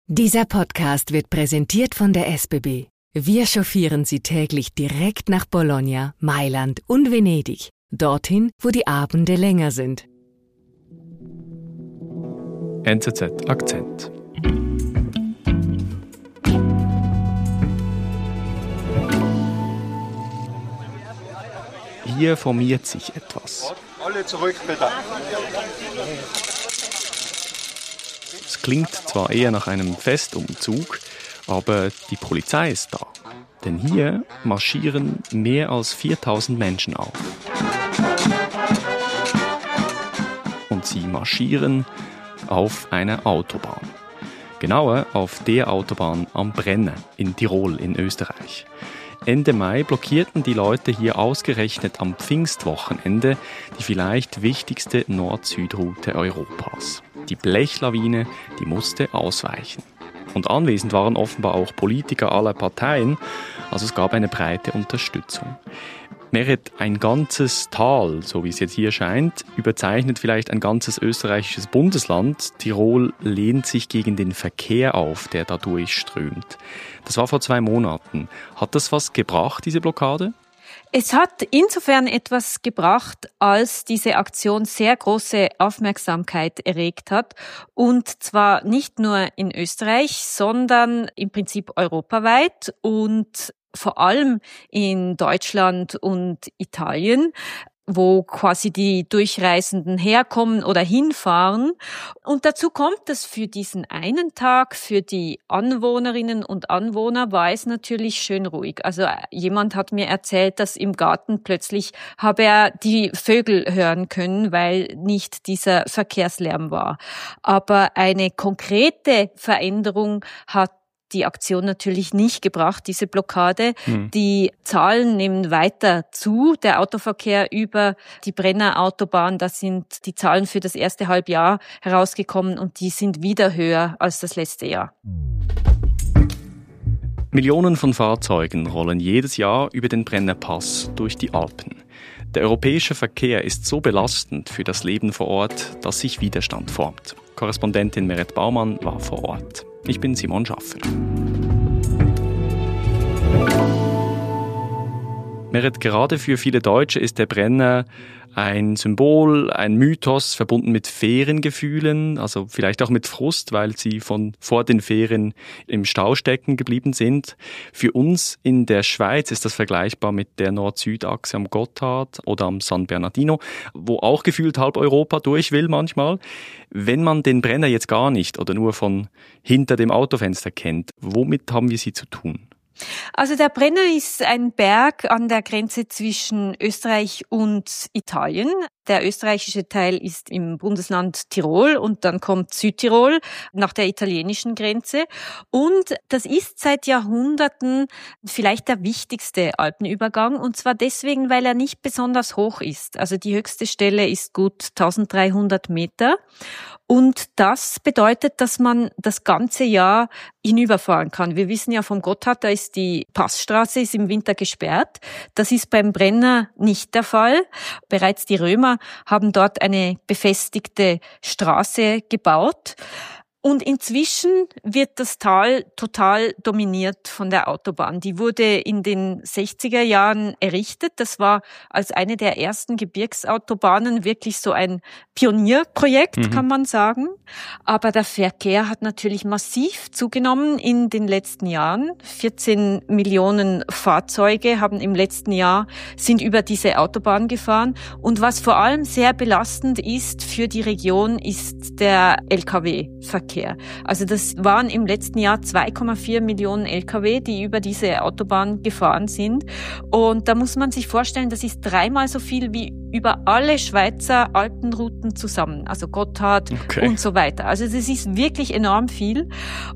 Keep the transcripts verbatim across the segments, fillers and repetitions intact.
Dieser Podcast wird präsentiert von der S B B. Wir chauffieren Sie täglich direkt nach Bologna, Mailand und Venedig. Dorthin, wo die Abende länger sind. N Z Z Akzent. Hier formiert sich etwas. Alle zurück, bitte. Es klingt zwar eher nach einem Festumzug, aber die Polizei ist da. Denn hier marschieren mehr als viertausend Menschen auf. Und sie marschieren auf einer Autobahn. Genauer auf der Autobahn am Brenner in Tirol in Österreich. Ende Mai blockierten die Leute hier ausgerechnet am Pfingstwochenende die vielleicht wichtigste Nord-Süd-Route Europas. Die Blechlawine, die musste ausweichen. Und anwesend waren offenbar auch Politiker aller Parteien, also es gab eine breite Unterstützung. Meret, ein ganzes Tal, so wie es jetzt hier scheint, überzeichnet vielleicht ein ganzes österreichisches Bundesland. Tirol lehnt sich gegen den Verkehr auf, der da durchströmt. Das war vor zwei Monaten. Hat das was gebracht, diese Blockade? Es hat insofern etwas gebracht, als diese Aktion sehr große Aufmerksamkeit erregt hat. Und zwar nicht nur in Österreich, sondern im Prinzip europaweit und vor allem in Deutschland und Italien, wo quasi die Durchreisenden herkommen oder hinfahren. Und dazu kommt, dass für diesen einen Tag, für die Anwohnerinnen und Anwohner war es natürlich schön ruhig. Also jemand hat mir erzählt, dass im Garten plötzlich habe er die Vögel hören können, weil nicht dieser Verkehrslärm war. Aber eine konkrete Veränderung hat die Aktion natürlich nicht gebracht, diese Blockade. Hm. Die Zahlen nehmen weiter zu, der Autoverkehr über die Brenner Autobahn. Da sind die Zahlen für das erste Halbjahr herausgekommen und die sind wieder höher als das letzte Jahr. Millionen von Fahrzeugen rollen jedes Jahr über den Brennerpass durch die Alpen. Der europäische Verkehr ist so belastend für das Leben vor Ort, dass sich Widerstand formt. Korrespondentin Meret Baumann war vor Ort. Ich bin Simon Schaffer. Meret, gerade für viele Deutsche ist der Brenner ein Symbol, ein Mythos, verbunden mit Feriengefühlen, also vielleicht auch mit Frust, weil sie von vor den Ferien im Stau stecken geblieben sind. Für uns in der Schweiz ist das vergleichbar mit der Nord-Süd-Achse am Gotthard oder am San Bernardino, wo auch gefühlt halb Europa durch will manchmal. Wenn man den Brenner jetzt gar nicht oder nur von hinter dem Autofenster kennt, womit haben wir sie zu tun? Also der Brenner ist ein Berg an der Grenze zwischen Österreich und Italien. Der österreichische Teil ist im Bundesland Tirol und dann kommt Südtirol nach der italienischen Grenze. Und das ist seit Jahrhunderten vielleicht der wichtigste Alpenübergang und zwar deswegen, weil er nicht besonders hoch ist. Also die höchste Stelle ist gut eintausenddreihundert Meter. Und das bedeutet, dass man das ganze Jahr hinüberfahren kann. Wir wissen ja vom Gotthard, da ist die Passstraße, ist im Winter gesperrt. Das ist beim Brenner nicht der Fall. Bereits die Römer haben dort eine befestigte Straße gebaut. Und inzwischen wird das Tal total dominiert von der Autobahn. Die wurde in den sechziger Jahren errichtet. Das war als eine der ersten Gebirgsautobahnen wirklich so ein Pionierprojekt, mhm. kann man sagen. Aber der Verkehr hat natürlich massiv zugenommen in den letzten Jahren. vierzehn Millionen Fahrzeuge haben im letzten Jahr, sind über diese Autobahn gefahren. Und was vor allem sehr belastend ist für die Region, ist der L K W-Verkehr. Also das waren im letzten Jahr zwei Komma vier Millionen L K W, die über diese Autobahn gefahren sind. Und da muss man sich vorstellen, das ist dreimal so viel wie über alle Schweizer Alpenrouten zusammen. Also Gotthard okay. und so weiter. Also das ist wirklich enorm viel.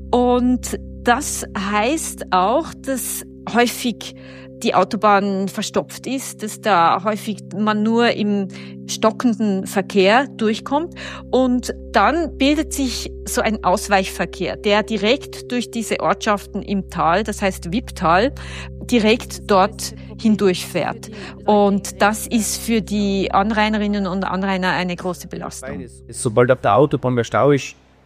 Und das heißt auch, dass häufig die Autobahn verstopft ist, dass da häufig man nur im stockenden Verkehr durchkommt und dann bildet sich so ein Ausweichverkehr, der direkt durch diese Ortschaften im Tal, das heißt Wipptal, direkt dort hindurchfährt. Und das ist für die Anrainerinnen und Anrainer eine große Belastung. Sobald auf der Autobahn mehr Stau ist,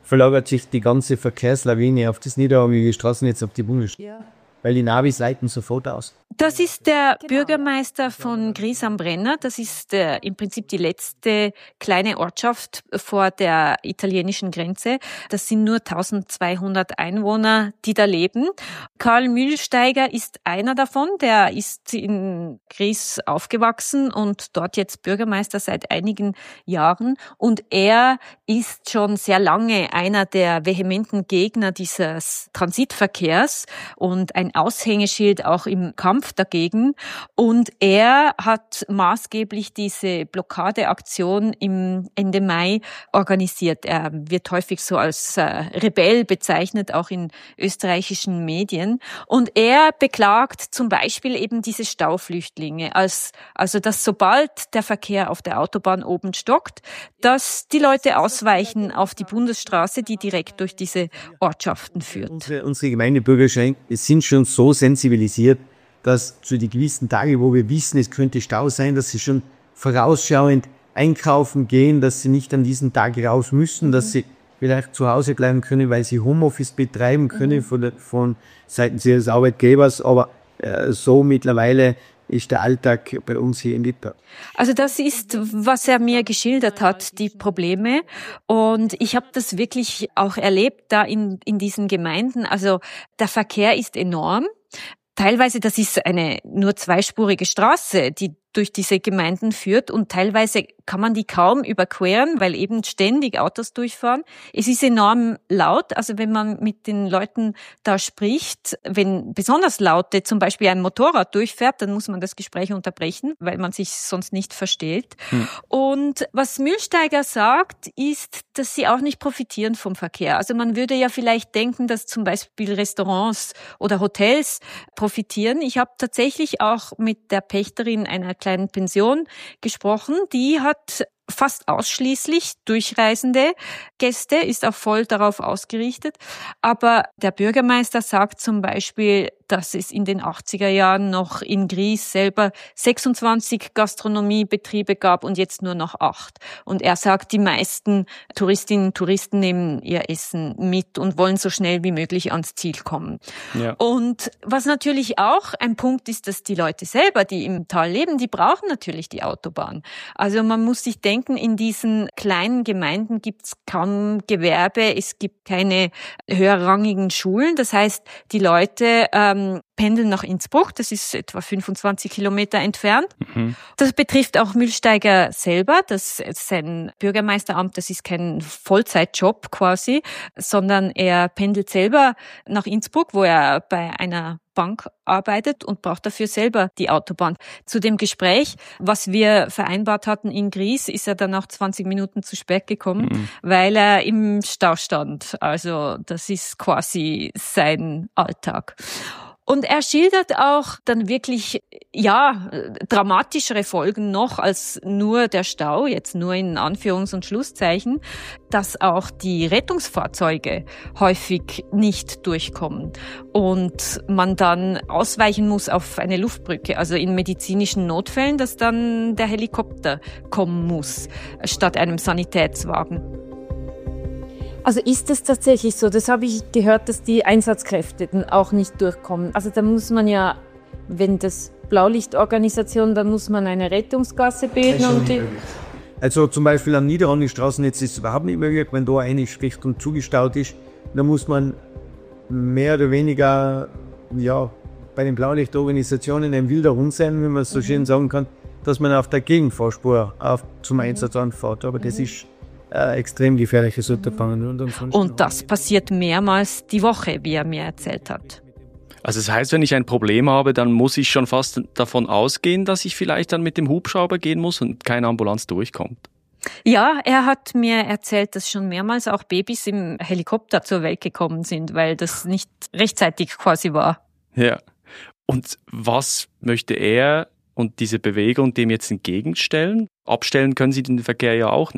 verlagert sich die ganze Verkehrslawine auf das niederrangige Straßennetz, auf die Bundesstraße. Ja. Weil die Navis leiten sofort aus. Das ist der Bürgermeister von Gries am Brenner. Das ist äh, im Prinzip die letzte kleine Ortschaft vor der italienischen Grenze. Das sind nur eintausendzweihundert Einwohner, die da leben. Karl Mühlsteiger ist einer davon. Der ist in Gries aufgewachsen und dort jetzt Bürgermeister seit einigen Jahren. Und er ist schon sehr lange einer der vehementen Gegner dieses Transitverkehrs und ein Aushängeschild auch im Kampf dagegen. Und er hat maßgeblich diese Blockadeaktion im Ende Mai organisiert. Er wird häufig so als äh, Rebell bezeichnet, auch in österreichischen Medien. Und er beklagt zum Beispiel eben diese Stauflüchtlinge, als, also dass sobald der Verkehr auf der Autobahn oben stockt, dass die Leute ausweichen auf die Bundesstraße, die direkt durch diese Ortschaften führt. Unsere, unsere Gemeindebürger sind schon so sensibilisiert, dass zu den gewissen Tagen, wo wir wissen, es könnte Stau sein, dass sie schon vorausschauend einkaufen gehen, dass sie nicht an diesen Tag raus müssen, dass sie vielleicht zu Hause bleiben können, weil sie Homeoffice betreiben können von, der, von seitens ihres Arbeitgebers. Aber äh, so mittlerweile ist der Alltag bei uns hier in Lippach. Also das ist, was er mir geschildert hat, die Probleme. Und ich habe das wirklich auch erlebt da in, in diesen Gemeinden. Also der Verkehr ist enorm. Teilweise, das ist eine nur zweispurige Straße, die durch diese Gemeinden führt und teilweise kann man die kaum überqueren, weil eben ständig Autos durchfahren. Es ist enorm laut, also wenn man mit den Leuten da spricht, wenn besonders laute zum Beispiel ein Motorrad durchfährt, dann muss man das Gespräch unterbrechen, weil man sich sonst nicht versteht. Hm. Und was Mühlsteiger sagt, ist, dass sie auch nicht profitieren vom Verkehr. Also man würde ja vielleicht denken, dass zum Beispiel Restaurants oder Hotels profitieren. Ich habe tatsächlich auch mit der Pächterin einer kleinen Pension gesprochen. Die hat fast ausschließlich durchreisende Gäste, ist auch voll darauf ausgerichtet. Aber der Bürgermeister sagt zum Beispiel, dass es in den achtziger Jahren noch in Gries selber sechsundzwanzig Gastronomiebetriebe gab und jetzt nur noch acht. Und er sagt, die meisten Touristinnen und Touristen nehmen ihr Essen mit und wollen so schnell wie möglich ans Ziel kommen. Ja. Und was natürlich auch ein Punkt ist, dass die Leute selber, die im Tal leben, die brauchen natürlich die Autobahn. Also man muss sich denken, in diesen kleinen Gemeinden gibt es kaum Gewerbe, es gibt keine höherrangigen Schulen. Das heißt, die Leute ähm, pendeln nach Innsbruck, das ist etwa fünfundzwanzig Kilometer entfernt. Mhm. Das betrifft auch Mühlsteiger selber, das sein Bürgermeisteramt, das ist kein Vollzeitjob quasi, sondern er pendelt selber nach Innsbruck, wo er bei einer Bank arbeitet und braucht dafür selber die Autobahn. Zu dem Gespräch, was wir vereinbart hatten in Gries, ist er dann auch zwanzig Minuten zu spät gekommen, mhm. weil er im Stau stand. Also das ist quasi sein Alltag. Und er schildert auch dann wirklich, ja, dramatischere Folgen noch als nur der Stau, jetzt nur in Anführungs- und Schlusszeichen, dass auch die Rettungsfahrzeuge häufig nicht durchkommen und man dann ausweichen muss auf eine Luftbrücke, also in medizinischen Notfällen, dass dann der Helikopter kommen muss, statt einem Sanitätswagen. Also ist es tatsächlich so, das habe ich gehört, dass die Einsatzkräfte dann auch nicht durchkommen. Also da muss man ja, wenn das Blaulichtorganisation, dann muss man eine Rettungsgasse bilden. Und die also zum Beispiel am niederrangigen Straßennetz ist es überhaupt nicht möglich, wenn da eine Richtung zugestaut ist, dann muss man mehr oder weniger ja, bei den Blaulichtorganisationen ein wilder Hund sein, wenn man es so mhm. schön sagen kann, dass man auf der Gegenfahrspur auf, zum Einsatz anfährt. Aber mhm. das ist Äh, extrem gefährliches Unterfangen. Und, und das passiert mehrmals die Woche, wie er mir erzählt hat. Also das heißt, wenn ich ein Problem habe, dann muss ich schon fast davon ausgehen, dass ich vielleicht dann mit dem Hubschrauber gehen muss und keine Ambulanz durchkommt. Ja, er hat mir erzählt, dass schon mehrmals auch Babys im Helikopter zur Welt gekommen sind, weil das nicht rechtzeitig quasi war. Ja. Und was möchte er und diese Bewegung dem jetzt entgegenstellen? Abstellen können sie den Verkehr ja auch nicht.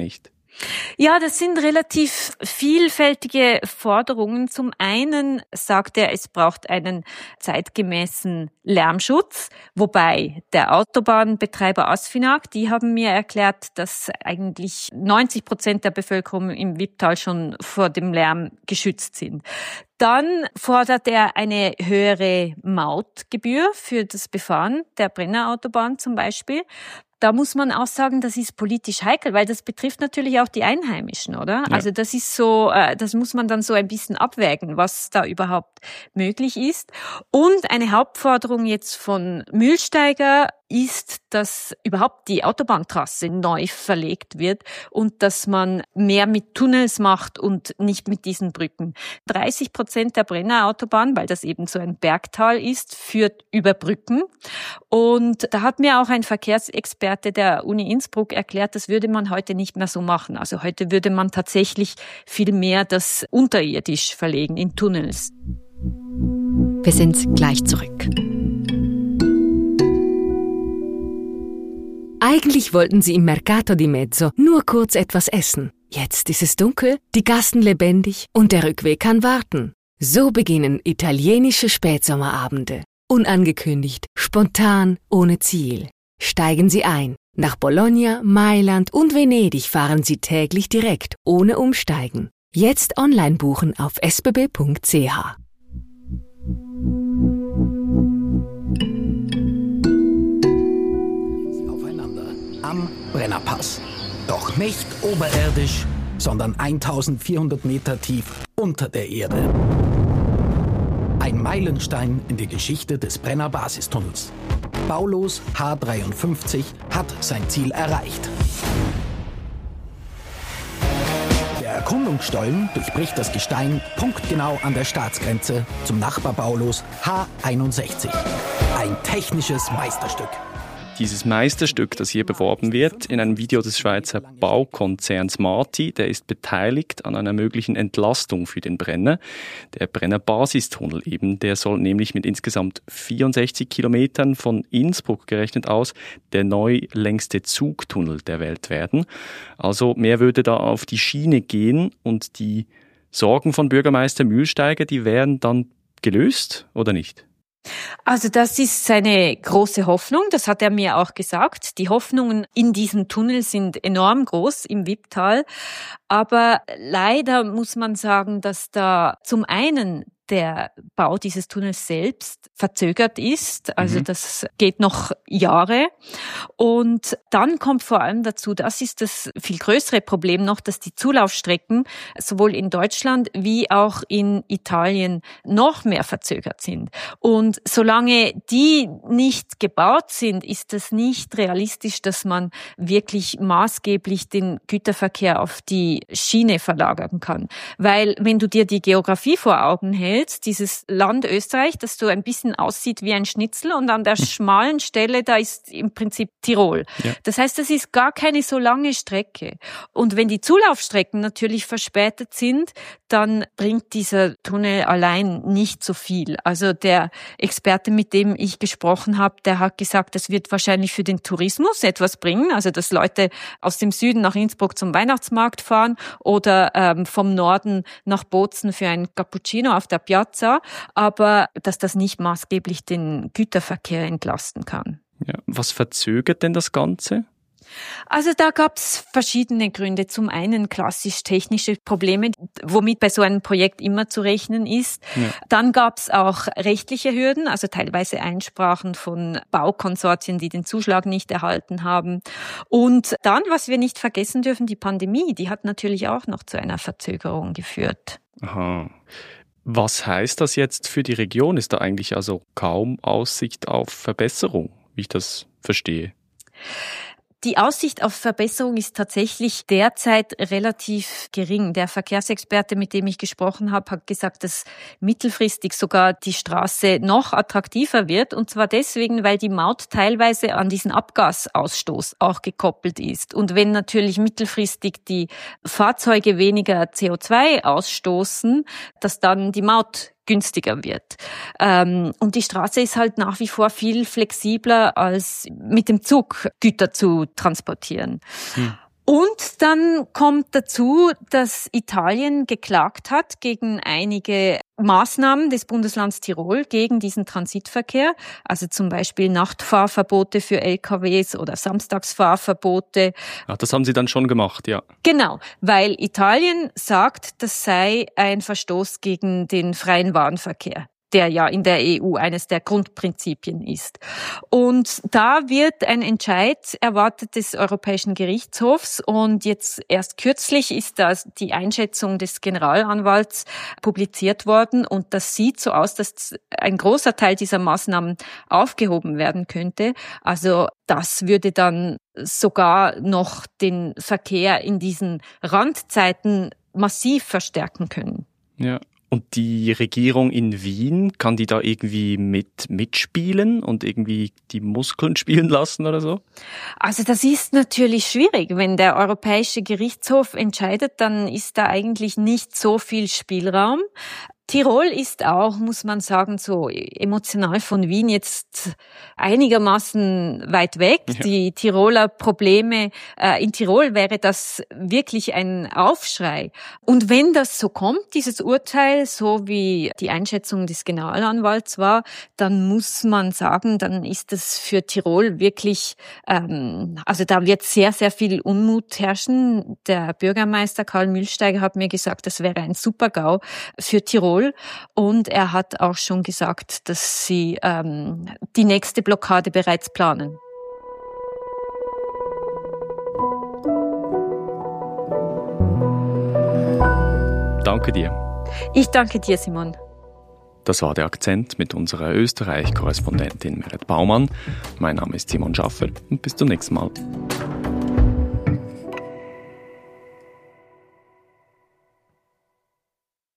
Ja, das sind relativ vielfältige Forderungen. Zum einen sagt er, es braucht einen zeitgemäßen Lärmschutz, wobei der Autobahnbetreiber Asfinag, die haben mir erklärt, dass eigentlich neunzig Prozent der Bevölkerung im Wipptal schon vor dem Lärm geschützt sind. Dann fordert er eine höhere Mautgebühr für das Befahren der Brennerautobahn zum Beispiel. Da muss man auch sagen, das ist politisch heikel, weil das betrifft natürlich auch die Einheimischen, oder? Ja. Also das ist so, das muss man dann so ein bisschen abwägen, was da überhaupt möglich ist. Und eine Hauptforderung jetzt von Mühlsteiger ist, dass überhaupt die Autobahntrasse neu verlegt wird und dass man mehr mit Tunnels macht und nicht mit diesen Brücken. dreißig Prozent der Brennerautobahn, weil das eben so ein Bergtal ist, führt über Brücken. Und da hat mir auch ein Verkehrsexperte der Uni Innsbruck erklärt, das würde man heute nicht mehr so machen. Also heute würde man tatsächlich viel mehr das unterirdisch verlegen, in Tunnels. Wir sind gleich zurück. Eigentlich wollten sie im Mercato di Mezzo nur kurz etwas essen. Jetzt ist es dunkel, die Gassen lebendig und der Rückweg kann warten. So beginnen italienische Spätsommerabende. Unangekündigt, spontan, ohne Ziel. Steigen Sie ein. Nach Bologna, Mailand und Venedig fahren Sie täglich direkt, ohne Umsteigen. Jetzt online buchen auf s b b punkt c h. Am Brennerpass. Doch nicht oberirdisch, sondern eintausendvierhundert Meter tief unter der Erde. Ein Meilenstein in der Geschichte des Brenner Basistunnels. Baulos H dreiundfünfzig hat sein Ziel erreicht. Der Erkundungsstollen durchbricht das Gestein punktgenau an der Staatsgrenze zum Nachbarbaulos H einundsechzig. Ein technisches Meisterstück. Dieses Meisterstück, das hier beworben wird, in einem Video des Schweizer Baukonzerns Marti, der ist beteiligt an einer möglichen Entlastung für den Brenner. Der Brenner Basistunnel eben, der soll nämlich mit insgesamt vierundsechzig Kilometern von Innsbruck gerechnet aus der neu längste Zugtunnel der Welt werden. Also mehr würde da auf die Schiene gehen und die Sorgen von Bürgermeister Mühlsteiger, die wären dann gelöst oder nicht? Also das ist seine große Hoffnung, das hat er mir auch gesagt. Die Hoffnungen in diesem Tunnel sind enorm groß im Wipptal, aber leider muss man sagen, dass da zum einen der Bau dieses Tunnels selbst verzögert ist. Also mhm. das geht noch Jahre. Und dann kommt vor allem dazu, das ist das viel größere Problem noch, dass die Zulaufstrecken sowohl in Deutschland wie auch in Italien noch mehr verzögert sind. Und solange die nicht gebaut sind, ist es nicht realistisch, dass man wirklich maßgeblich den Güterverkehr auf die Schiene verlagern kann. Weil wenn du dir die Geografie vor Augen hältst, dieses Land Österreich, das so ein bisschen aussieht wie ein Schnitzel und an der schmalen Stelle, da ist im Prinzip Tirol. Ja. Das heißt, das ist gar keine so lange Strecke. Und wenn die Zulaufstrecken natürlich verspätet sind, dann bringt dieser Tunnel allein nicht so viel. Also der Experte, mit dem ich gesprochen habe, der hat gesagt, das wird wahrscheinlich für den Tourismus etwas bringen, also dass Leute aus dem Süden nach Innsbruck zum Weihnachtsmarkt fahren oder ähm, vom Norden nach Bozen für ein Cappuccino auf der Piazza, aber dass das nicht maßgeblich den Güterverkehr entlasten kann. Ja, was verzögert denn das Ganze? Also da gab es verschiedene Gründe. Zum einen klassisch technische Probleme, womit bei so einem Projekt immer zu rechnen ist. Ja. Dann gab es auch rechtliche Hürden, also teilweise Einsprachen von Baukonsortien, die den Zuschlag nicht erhalten haben. Und dann, was wir nicht vergessen dürfen, die Pandemie, die hat natürlich auch noch zu einer Verzögerung geführt. Aha. Was heißt das jetzt für die Region? Ist da eigentlich also kaum Aussicht auf Verbesserung, wie ich das verstehe? Die Aussicht auf Verbesserung ist tatsächlich derzeit relativ gering. Der Verkehrsexperte, mit dem ich gesprochen habe, hat gesagt, dass mittelfristig sogar die Straße noch attraktiver wird. Und zwar deswegen, weil die Maut teilweise an diesen Abgasausstoß auch gekoppelt ist. Und wenn natürlich mittelfristig die Fahrzeuge weniger C O zwei ausstoßen, dass dann die Maut günstiger wird. Ähm, und die Straße ist halt nach wie vor viel flexibler, als mit dem Zug Güter zu transportieren. Hm. Und dann kommt dazu, dass Italien geklagt hat gegen einige Maßnahmen des Bundeslands Tirol gegen diesen Transitverkehr, also zum Beispiel Nachtfahrverbote für L K Ws oder Samstagsfahrverbote. Ach, das haben Sie dann schon gemacht, ja. Genau, weil Italien sagt, das sei ein Verstoß gegen den freien Warenverkehr, der ja in der E U eines der Grundprinzipien ist. Und da wird ein Entscheid erwartet des Europäischen Gerichtshofs und jetzt erst kürzlich ist da die Einschätzung des Generalanwalts publiziert worden und das sieht so aus, dass ein großer Teil dieser Maßnahmen aufgehoben werden könnte. Also das würde dann sogar noch den Verkehr in diesen Randzeiten massiv verstärken können. Ja. Und die Regierung in Wien, kann die da irgendwie mit mitspielen und irgendwie die Muskeln spielen lassen oder so? Also das ist natürlich schwierig. Wenn der Europäische Gerichtshof entscheidet, dann ist da eigentlich nicht so viel Spielraum. Tirol ist auch, muss man sagen, so emotional von Wien jetzt einigermaßen weit weg. Ja. Die Tiroler Probleme, äh, in Tirol wäre das wirklich ein Aufschrei. Und wenn das so kommt, dieses Urteil, so wie die Einschätzung des Generalanwalts war, dann muss man sagen, dann ist das für Tirol wirklich, ähm, also da wird sehr, sehr viel Unmut herrschen. Der Bürgermeister Karl Mühlsteiger hat mir gesagt, das wäre ein Super-GAU für Tirol. Und er hat auch schon gesagt, dass sie ähm, die nächste Blockade bereits planen. Danke dir. Ich danke dir, Simon. Das war der Akzent mit unserer Österreich-Korrespondentin Meret Baumann. Mein Name ist Simon Schaffer und bis zum nächsten Mal.